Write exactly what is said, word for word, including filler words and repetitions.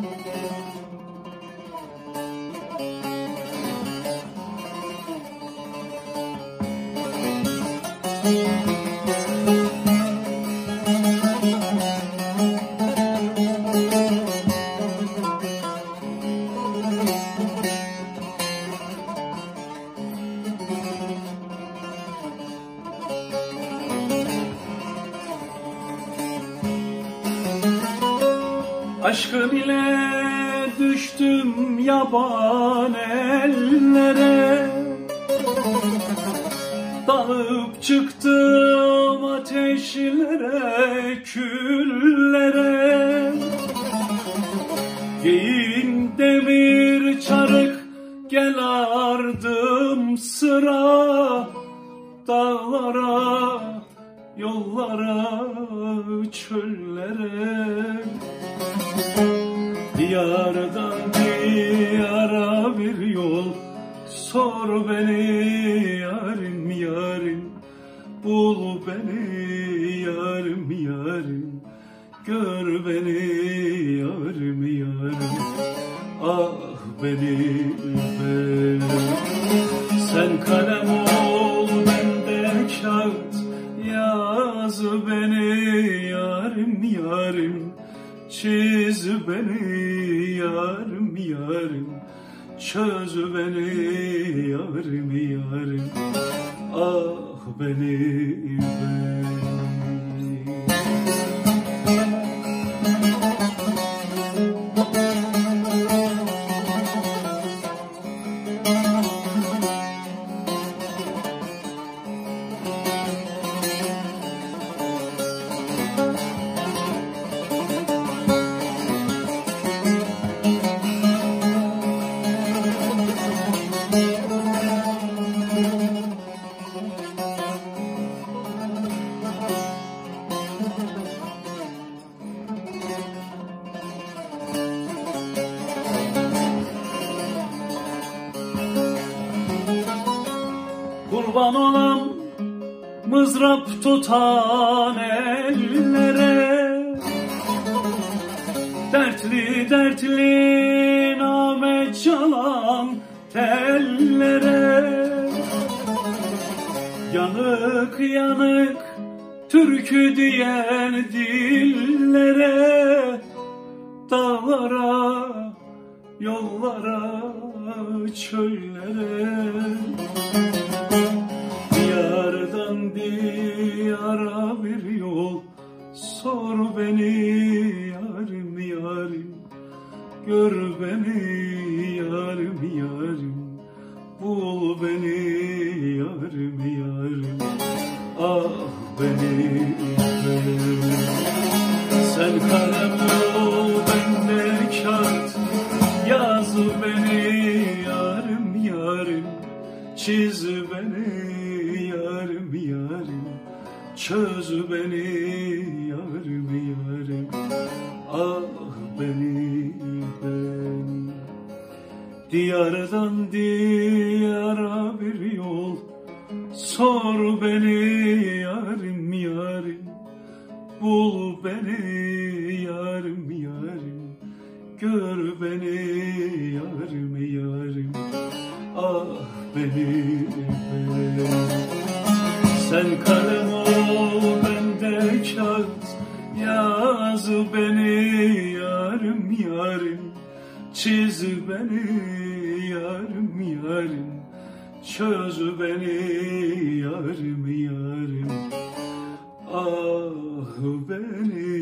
Aşkın ile düştüm yaban ellere, dalıp çıktım ateşlere, küllere. Giyin demir çarık, gel ardım sıra, dağlara, yollara, çöllere. Diyardan diyara bir yol, sor beni yarim yarim, bul beni yarim yarim, gör beni yarim yarim, ah beni benim. Sen kalem ol ben de kağıt, yaz beni yarim yarim, çiz beni yarim yarim, çöz beni yarim yarim, ah beni beni. Kurban olam mızrap tutan ellere, dertli dertli name çalan tellere. Yanık yanık türkü diyen dillere, dağlara, yollara, çöllere. Diyardan diyara bir yol, sor beni yarim yarim, gör beni yarim yarim, bul beni yarim yarim, ah beni benim. Sen kalem ol ben de kağıt, yaz beni yarim yarim, çiz beni yarim yarim, çöz beni yarim yarim, ah beni ben. Diyardan diyara bir yol, sor beni yarim yarim, bul beni yarim yarim, gör beni yarim yarim, ah beni beni. Sen kalem ol ben de kağıt, yaz beni yarim yarim, çiz beni yarim yarim, çöz beni yarim yarim, ah beni